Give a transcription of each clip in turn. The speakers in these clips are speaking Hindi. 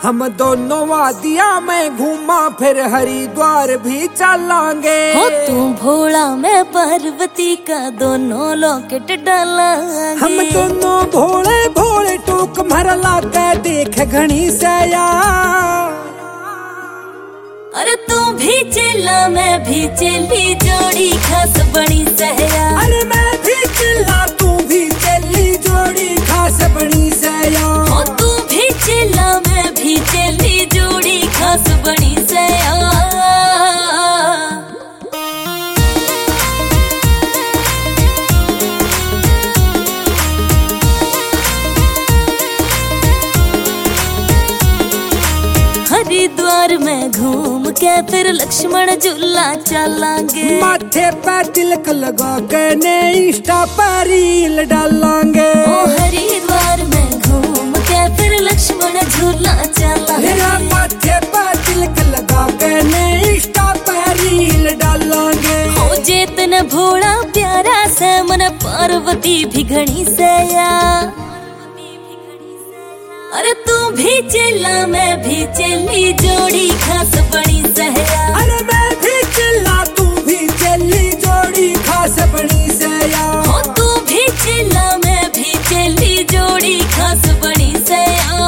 हम दोनों वादिया में घूमा फिर हरिद्वार भी चलांगे। हो तू भोला मैं पार्वती का दोनों लॉकेट डालांगे। हम दोनों भोले भोले टोक मरला के देख घनी सया। अरे तू भी चिल्ला मैं भी चिल्ली जोड़ी खास बनी सहया। अरे मैं भी चिल्ला तू भी चिल्ली जोड़ी खास बनी सया। हो तू भी चिल्ला मैं भी चिल्ली जोड़ी खास बनी सहया। हरिद्वार में घूम के फिर लक्ष्मण झूला चलांगे। माथे पे तिलक लगा के ने इंस्टा पर रील डालांगे। ओ हरिद्वार में घूम के फिर लक्ष्मण झूला चलांगे। माथे पे तिलक लगा के ने इंस्टा पर रील डालांगे। हो जेतन भोला प्यारा से मन पार्वती भी घनी सया। अरे तू भी चिल्ला मैं भी चिल्ली जोड़ी खास बनी सहया। अरे मैं भी चिल्ला तू भी चिल्ली जोड़ी खास बनी सया। हो तू भी चिल्ला मैं भी चिल्ली जोड़ी खास बनी सहया।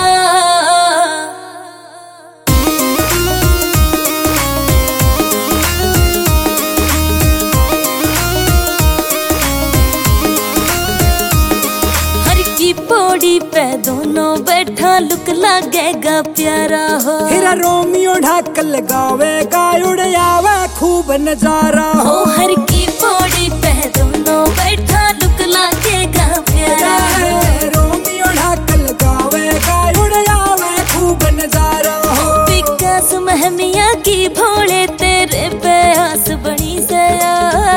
पौड़ी पे दोनों बैठा लुक लागेगा प्यारा हो। हीरा रोमियो ढाक लगावेगा उड़ावे खूब नजारा हो। हर की पौड़ी पे दोनों बैठा लुक लागेगा प्यारा हो। रोमियो ढाक लगावेगा उड़ावे खूब नजारा हो। विकास महमिया की भोले तेरे पे आस बनी सया।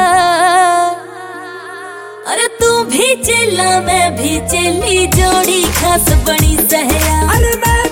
अरे तू भी चिल्ला मैं भी चिल्ली जोड़ी खास बनी सहया। अरे मैं